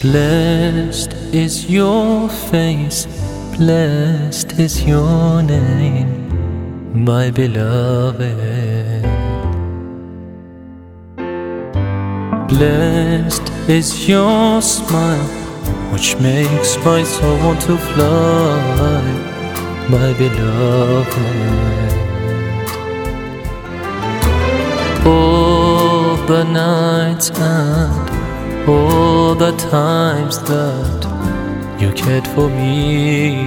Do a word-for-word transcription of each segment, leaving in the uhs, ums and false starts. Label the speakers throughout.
Speaker 1: Blessed is your face, blessed is your name, my beloved. Blessed is your smile, which makes my soul want to fly, my beloved. All the nights and all the times that you cared for me,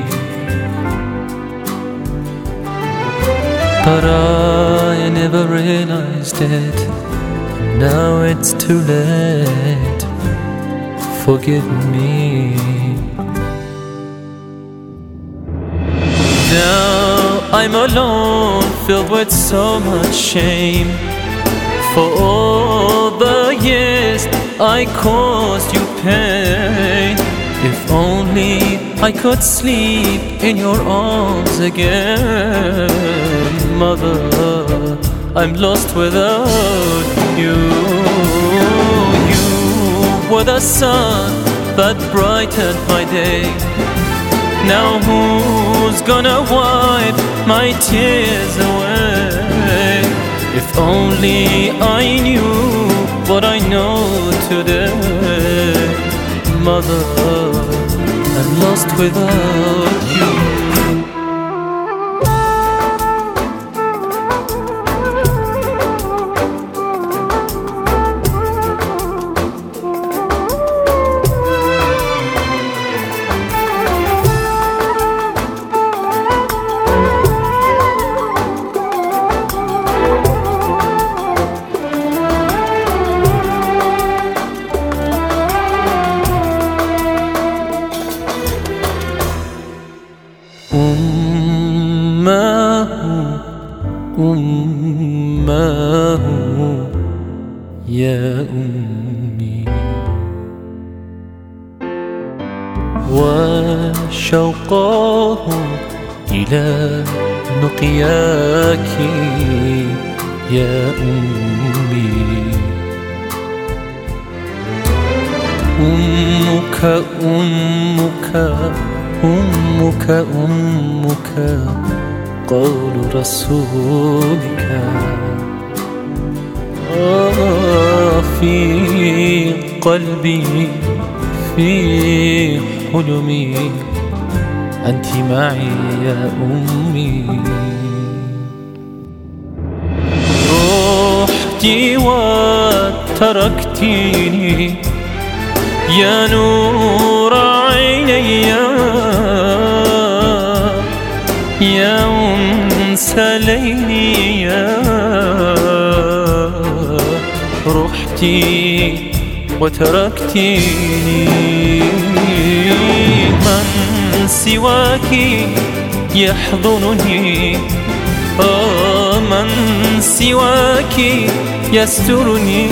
Speaker 1: but I never realized it. Now it's too late. Forgive me. Now I'm alone, filled with so much shame for all the years I caused you pain. If only I could sleep in your arms again. Mother, I'm lost without you. You were the sun that brightened my day. Now who's gonna wipe my tears away? If only I knew what I know today. Mother, I'm lost without you. أمه أمه يا أمي، وشوقه إلى لقياك يا أمي. أمك أمك أمك أمك قول رسولك. آه في قلبي في حلمي أنت معي يا أمي. رحتي وتركتيني يا نور عيني، يا أنس ليلي، يا رحتي وتركتيني. من سواك يحضنني، آه من سواك يسترني،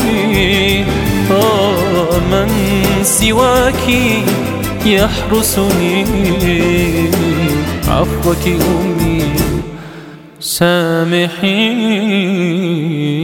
Speaker 1: آه من سواك يحرسني. عفوك أمي سامحيني.